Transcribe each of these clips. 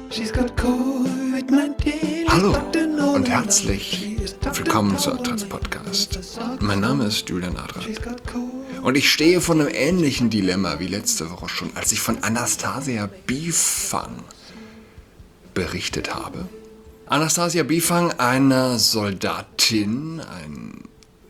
Hallo und herzlich willkommen zu Adrats Podcast. Mein Name ist Julian Adrat und ich stehe vor einem ähnlichen Dilemma wie letzte Woche schon, als ich von Anastasia Bifang berichtet habe. Anastasia Bifang, eine Soldatin, ein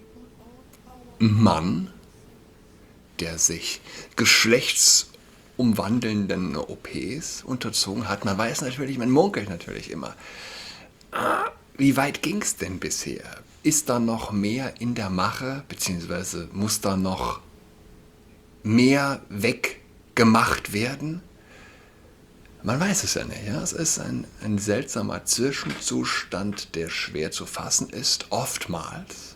Mann, der sich geschlechtsumwandelnden OPs unterzogen hat. Man weiß natürlich, man munkelt natürlich immer. Wie weit ging es denn bisher? Ist da noch mehr in der Mache, beziehungsweise muss da noch mehr weggemacht werden? Man weiß es ja nicht. Ja? Es ist ein seltsamer Zwischenzustand, der schwer zu fassen ist. Oftmals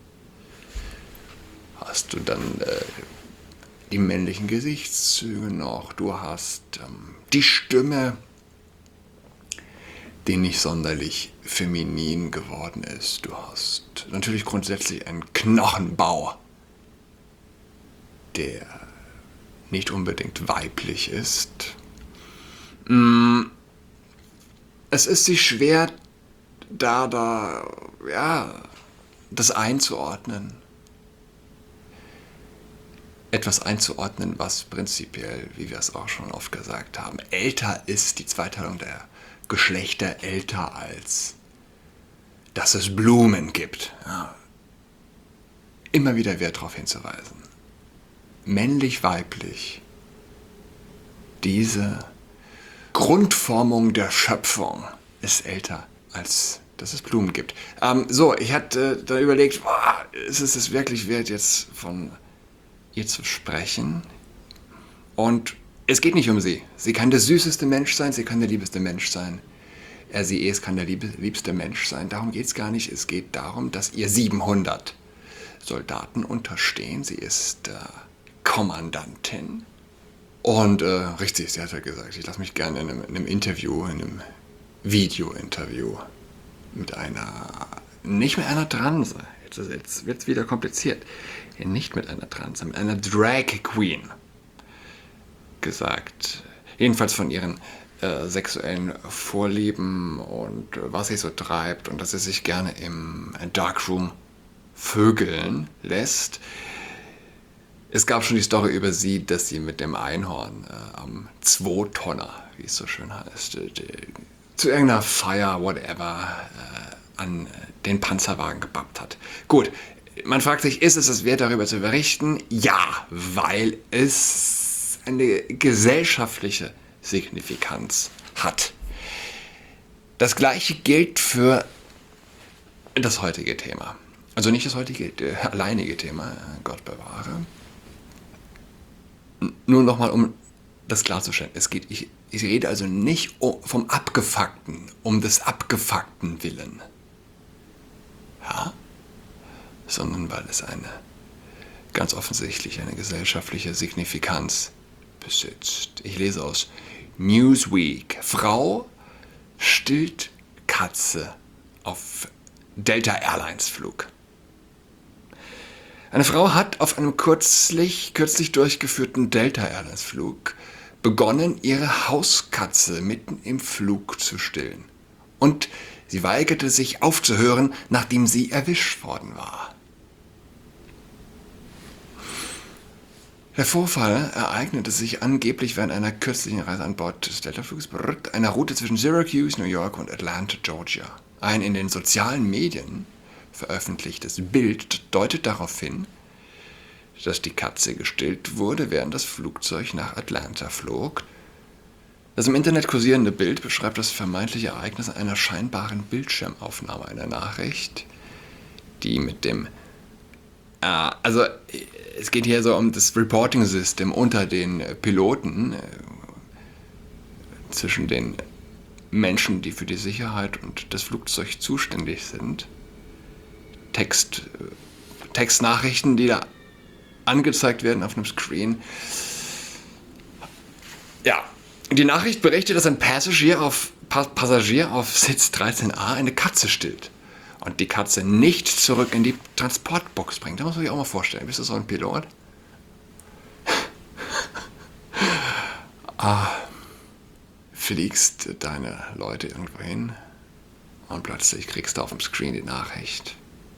hast du dann die männlichen Gesichtszüge noch, du hast die Stimme, die nicht sonderlich feminin geworden ist. Du hast natürlich grundsätzlich einen Knochenbau, der nicht unbedingt weiblich ist. Es ist sich schwer, das einzuordnen. Etwas einzuordnen, was prinzipiell, wie wir es auch schon oft gesagt haben, älter ist, die Zweiteilung der Geschlechter älter als dass es Blumen gibt. Ja. Immer wieder Wert darauf hinzuweisen. Männlich, weiblich. Diese Grundformung der Schöpfung ist älter als dass es Blumen gibt. Ich hatte da überlegt, ist es wirklich wert, jetzt von ihr zu sprechen? Und es geht nicht um sie. Sie kann der süßeste Mensch sein, sie kann der liebste Mensch sein. Es kann der liebste Mensch sein. Darum geht es gar nicht. Es geht darum, dass ihr 700 Soldaten unterstehen. Sie ist Kommandantin. Und richtig, sie hat ja gesagt, ich lasse mich gerne in einem Interview, in einem Video-Interview nicht mit einer Transe, jetzt wird es wieder kompliziert, nicht mit einer Transe, mit einer Drag Queen gesagt. Jedenfalls von ihren sexuellen Vorlieben und was sie so treibt und dass sie sich gerne im Darkroom vögeln lässt. Es gab schon die Story über sie, dass sie mit dem Einhorn am 2-Tonner, wie es so schön heißt, zu irgendeiner Feier, whatever, an den Panzerwagen gebappt hat. Gut, man fragt sich, ist es wert, darüber zu berichten? Ja, weil es eine gesellschaftliche Signifikanz hat. Das gleiche gilt für das heutige Thema. Also nicht das heutige, alleinige Thema, Gott bewahre. Nur nochmal, um das klarzustellen. Ich rede also nicht vom Abgefuckten, um des Abgefuckten willen. Ja? Sondern weil es ganz offensichtlich eine gesellschaftliche Signifikanz besitzt. Ich lese aus Newsweek. Frau stillt Katze auf Delta Airlines Flug. Eine Frau hat auf einem kürzlich durchgeführten Delta Airlines Flug begonnen, ihre Hauskatze mitten im Flug zu stillen. Und sie weigerte sich aufzuhören, nachdem sie erwischt worden war. Der Vorfall ereignete sich angeblich während einer kürzlichen Reise an Bord des Delta-Flugs, einer Route zwischen Syracuse, New York und Atlanta, Georgia. Ein in den sozialen Medien veröffentlichtes Bild deutet darauf hin, dass die Katze gestillt wurde, während das Flugzeug nach Atlanta flog. Das im Internet kursierende Bild beschreibt das vermeintliche Ereignis einer scheinbaren Bildschirmaufnahme einer Nachricht, die mit dem es geht hier so um das Reporting-System unter den Piloten, zwischen den Menschen, die für die Sicherheit und das Flugzeug zuständig sind. Textnachrichten, die da angezeigt werden auf einem Screen. Ja, die Nachricht berichtet, dass ein Passagier auf Sitz 13a eine Katze stillt und die Katze nicht zurück in die Transportbox bringt. Da muss man sich auch mal vorstellen. Bist du so ein Pilot? fliegst deine Leute irgendwo hin und plötzlich kriegst du auf dem Screen die Nachricht: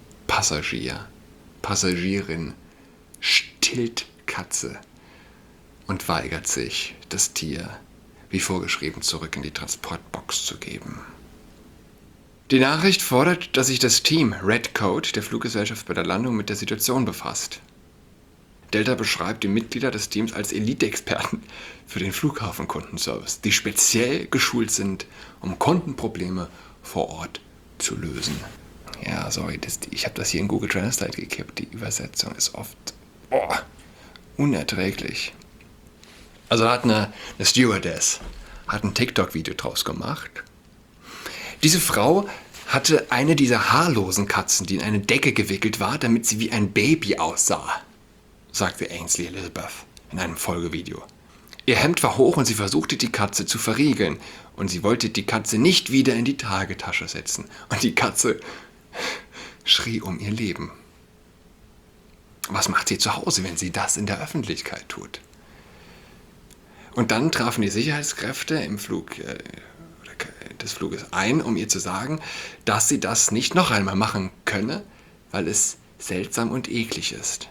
Passagierin stillt Katze und weigert sich, das Tier wie vorgeschrieben zurück in die Transportbox zu geben. Die Nachricht fordert, dass sich das Team Red Coat der Fluggesellschaft bei der Landung mit der Situation befasst. Delta beschreibt die Mitglieder des Teams als Elite-Experten für den Flughafenkundenservice, die speziell geschult sind, um Kundenprobleme vor Ort zu lösen. Ja, sorry, ich habe das hier in Google Translate gekippt. Die Übersetzung ist oft unerträglich. Also hat eine Stewardess hat ein TikTok-Video draus gemacht. Diese Frau hatte eine dieser haarlosen Katzen, die in eine Decke gewickelt war, damit sie wie ein Baby aussah, sagte Ainsley Elizabeth in einem Folgevideo. Ihr Hemd war hoch und sie versuchte, die Katze zu verriegeln. Und sie wollte die Katze nicht wieder in die Tragetasche setzen. Und die Katze schrie um ihr Leben. Was macht sie zu Hause, wenn sie das in der Öffentlichkeit tut? Und dann trafen die Sicherheitskräfte im Flug des Fluges ein, um ihr zu sagen, dass sie das nicht noch einmal machen könne, weil es seltsam und eklig ist.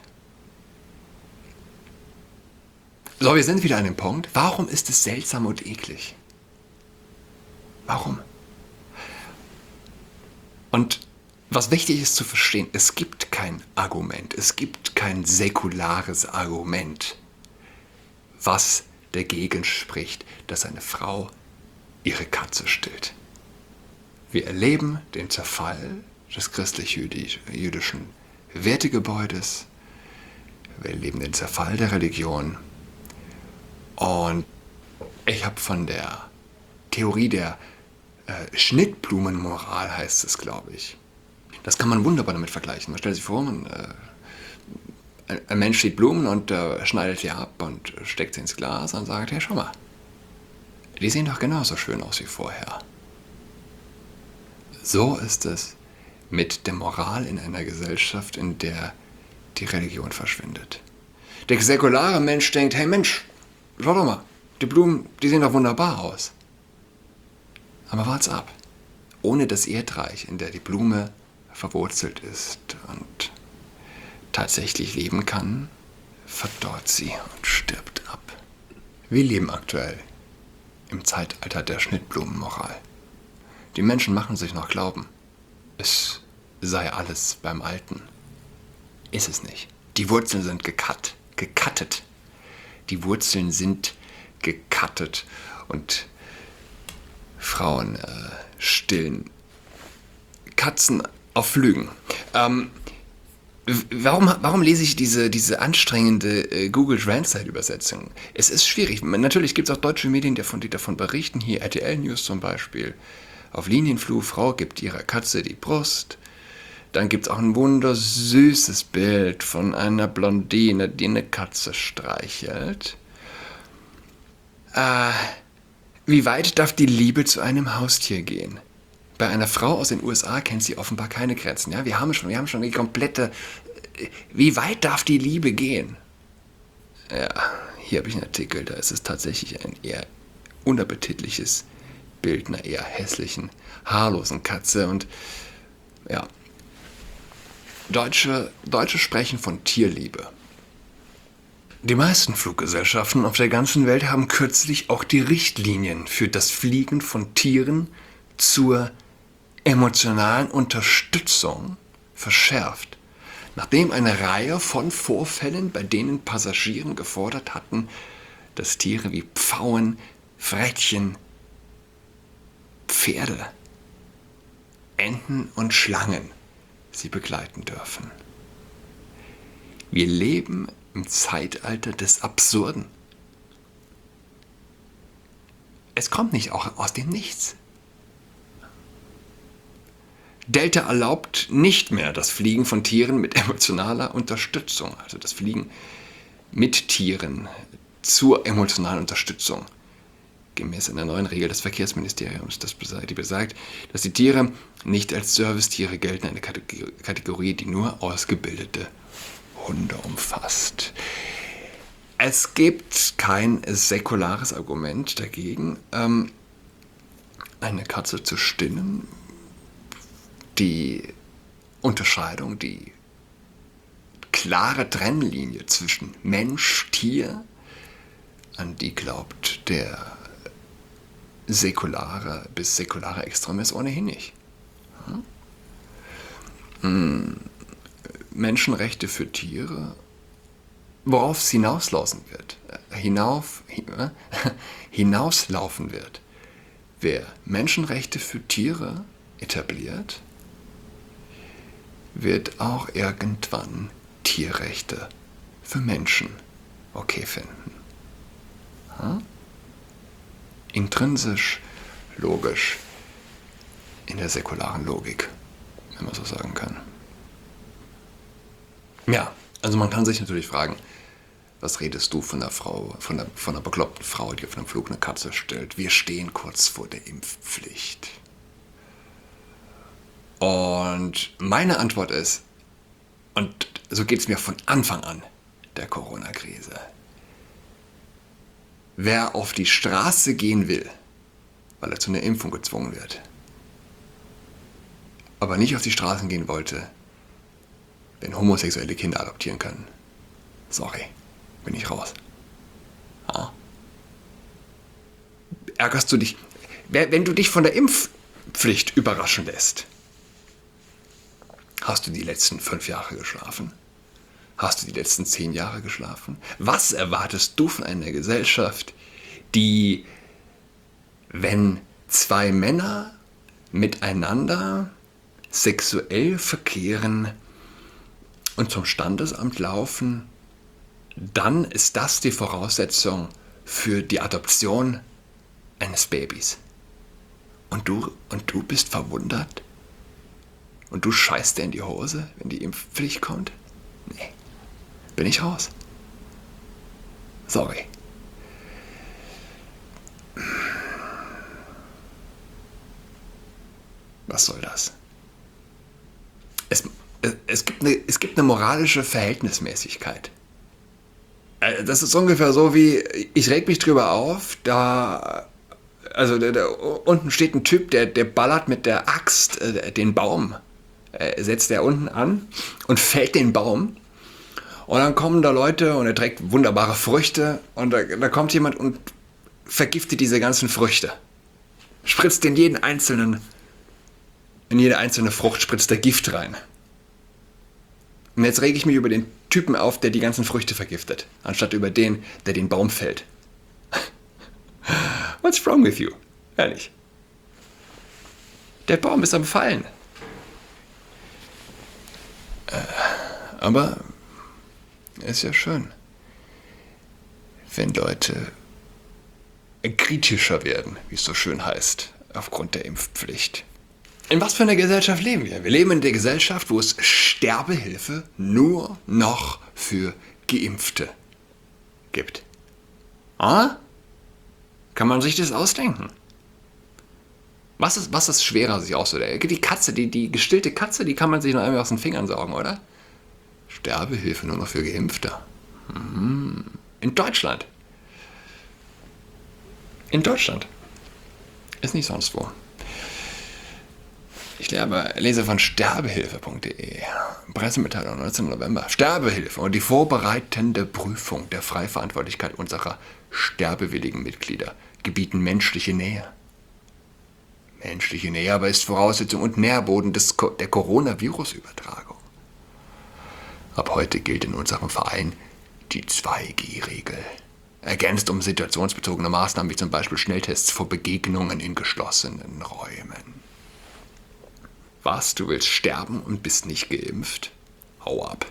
So, wir sind wieder an dem Punkt. Warum ist es seltsam und eklig? Warum? Und was wichtig ist zu verstehen, es gibt kein Argument, es gibt kein säkulares Argument, was dagegen spricht, dass eine Frau ihre Katze stillt. Wir erleben den Zerfall des christlich-jüdischen Wertegebäudes, wir erleben den Zerfall der Religion und ich habe von der Theorie der Schnittblumenmoral, heißt es, glaube ich. Das kann man wunderbar damit vergleichen. Man stellt sich vor, ein Mensch sieht Blumen und schneidet die ab und steckt sie ins Glas und sagt, ja, schau mal, die sehen doch genauso schön aus wie vorher. So ist es mit der Moral in einer Gesellschaft, in der die Religion verschwindet. Der säkulare Mensch denkt, hey Mensch, schau doch mal, die Blumen, die sehen doch wunderbar aus. Aber wart's ab. Ohne das Erdreich, in der die Blume verwurzelt ist und tatsächlich leben kann, verdorrt sie und stirbt ab. Wir leben aktuell im Zeitalter der Schnittblumenmoral. Die Menschen machen sich noch glauben, es sei alles beim Alten. Ist es nicht. Die Wurzeln sind gecuttet. Die Wurzeln sind gecuttet und Frauen stillen Katzen auf Flügen. Warum lese ich diese anstrengende Google Translate-Übersetzung? Es ist schwierig. Natürlich gibt es auch deutsche Medien, die davon berichten. Hier RTL News zum Beispiel. Auf Linienflug, Frau gibt ihrer Katze die Brust. Dann gibt es auch ein wundersüßes Bild von einer Blondine, die eine Katze streichelt. Wie weit darf die Liebe zu einem Haustier gehen? Bei einer Frau aus den USA kennt sie offenbar keine Grenzen. Ja, wir haben schon die komplette... Wie weit darf die Liebe gehen? Ja, hier habe ich einen Artikel, da ist es tatsächlich ein eher unappetitliches Bild einer eher hässlichen, haarlosen Katze. Und ja, Deutsche sprechen von Tierliebe. Die meisten Fluggesellschaften auf der ganzen Welt haben kürzlich auch die Richtlinien für das Fliegen von Tieren zur emotionalen Unterstützung verschärft, nachdem eine Reihe von Vorfällen, bei denen Passagiere gefordert hatten, dass Tiere wie Pfauen, Frettchen, Pferde, Enten und Schlangen sie begleiten dürfen. Wir leben im Zeitalter des Absurden. Es kommt nicht auch aus dem Nichts. Delta erlaubt nicht mehr das Fliegen von Tieren mit emotionaler Unterstützung, also das Fliegen mit Tieren zur emotionalen Unterstützung, gemäß einer neuen Regel des Verkehrsministeriums, die besagt, dass die Tiere nicht als Servicetiere gelten, eine Kategorie, die nur ausgebildete Hunde umfasst. Es gibt kein säkulares Argument dagegen. eine Katze zu stillen, die Unterscheidung, die klare Trennlinie zwischen Mensch, Tier, an die glaubt der säkulare bis säkulare Extremist ohnehin nicht. Menschenrechte für Tiere, worauf es hinauslaufen wird. Wer Menschenrechte für Tiere etabliert, wird auch irgendwann Tierrechte für Menschen okay finden. Intrinsisch, logisch, in der säkularen Logik, wenn man so sagen kann. Ja, also man kann sich natürlich fragen, was redest du von einer Frau, von einer bekloppten Frau, die auf einem Flug eine Katze stellt? Wir stehen kurz vor der Impfpflicht. Und meine Antwort ist, und so geht es mir von Anfang an der Corona-Krise, wer auf die Straße gehen will, weil er zu einer Impfung gezwungen wird, aber nicht auf die Straßen gehen wollte, wenn homosexuelle Kinder adoptieren können, sorry, bin ich raus. Ärgerst du dich, wenn du dich von der Impfpflicht überraschen lässt? Hast du die letzten 5 Jahre geschlafen? Hast du die letzten 10 Jahre geschlafen? Was erwartest du von einer Gesellschaft, die, wenn 2 Männer miteinander sexuell verkehren und zum Standesamt laufen, dann ist das die Voraussetzung für die Adoption eines Babys. Und du bist verwundert? Und du scheißt dir in die Hose, wenn die Impfpflicht kommt? Nee, bin ich raus. Sorry. Was soll das? Es gibt eine moralische Verhältnismäßigkeit. Das ist ungefähr so wie, ich reg mich drüber auf, da unten steht ein Typ, der ballert mit der Axt den Baum. Setzt er unten an und fällt den Baum. Und dann kommen da Leute und er trägt wunderbare Früchte und da kommt jemand und vergiftet diese ganzen Früchte. Spritzt in jede einzelne Frucht spritzt er Gift rein. Und jetzt rege ich mich über den Typen auf, der die ganzen Früchte vergiftet, anstatt über den, der den Baum fällt. What's wrong with you? Ehrlich. Der Baum ist am Fallen. Aber ist ja schön, wenn Leute kritischer werden, wie es so schön heißt, aufgrund der Impfpflicht. In was für einer Gesellschaft leben wir? Wir leben in der Gesellschaft, wo es Sterbehilfe nur noch für Geimpfte gibt. Kann man sich das ausdenken? Was ist schwerer, sich auszudenken? Die Katze, die gestillte Katze, die kann man sich noch einmal aus den Fingern saugen, oder? Sterbehilfe nur noch für Geimpfte. In Deutschland. Ist nicht sonst wo. Ich lese von sterbehilfe.de. Pressemitteilung 19. November. Sterbehilfe und die vorbereitende Prüfung der Freiverantwortlichkeit unserer sterbewilligen Mitglieder gebieten menschliche Nähe. Menschliche Nähe aber ist Voraussetzung und Nährboden der Coronavirus-Übertragung. Ab heute gilt in unserem Verein die 2G-Regel. Ergänzt um situationsbezogene Maßnahmen wie zum Beispiel Schnelltests vor Begegnungen in geschlossenen Räumen. Was, du willst sterben und bist nicht geimpft? Hau ab.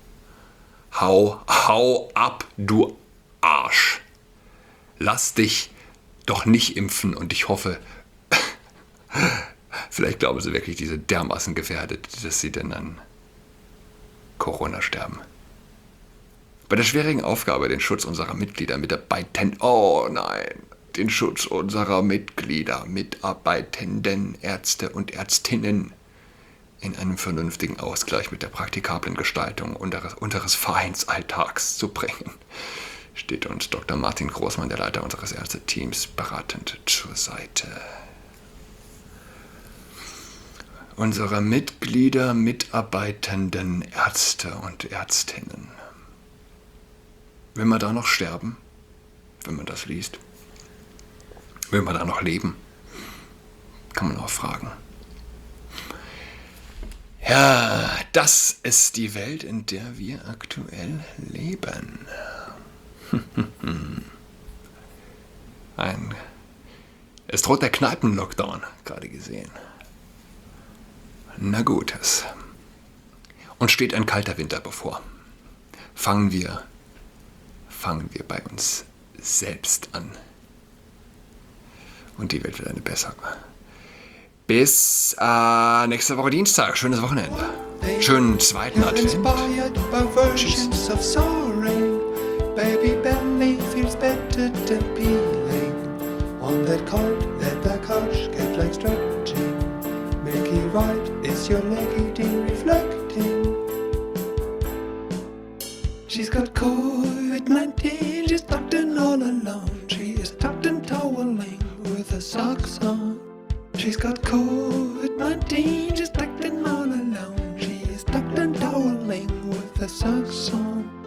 Hau ab, du Arsch. Lass dich doch nicht impfen und ich hoffe, vielleicht glauben sie wirklich, die sind dermaßen gefährdet, dass sie dann an Corona sterben. Bei der schwierigen Aufgabe, den Schutz unserer Mitglieder, Mitarbeitenden, den Schutz unserer Mitglieder, Mitarbeitenden, Ärzte und Ärztinnen in einem vernünftigen Ausgleich mit der praktikablen Gestaltung unseres Vereinsalltags zu bringen, steht uns Dr. Martin Großmann, der Leiter unseres Ärzteteams, beratend zur Seite. unserer Mitglieder, mitarbeitenden Ärzte und Ärztinnen. Will man da noch sterben, wenn man das liest? Will man da noch leben? Kann man auch fragen. Ja, das ist die Welt, in der wir aktuell leben. Es droht der Kneipen-Lockdown, gerade gesehen. Na gut, uns steht ein kalter Winter bevor. Fangen wir bei uns selbst an. Und die Welt wird eine bessere. Bis nächste Woche Dienstag. Schönes Wochenende. Schönen zweiten Advent. Tschüss. Baby belly feels better than peeling. On that cart, let the couch get like stretching. Milky white is your leg eating reflecting. She's got COVID-19, she's tucked in all alone. She is tucked in toweling with her socks on. She's got COVID-19, she's tucked in all alone. She is tucked in toweling with her socks on.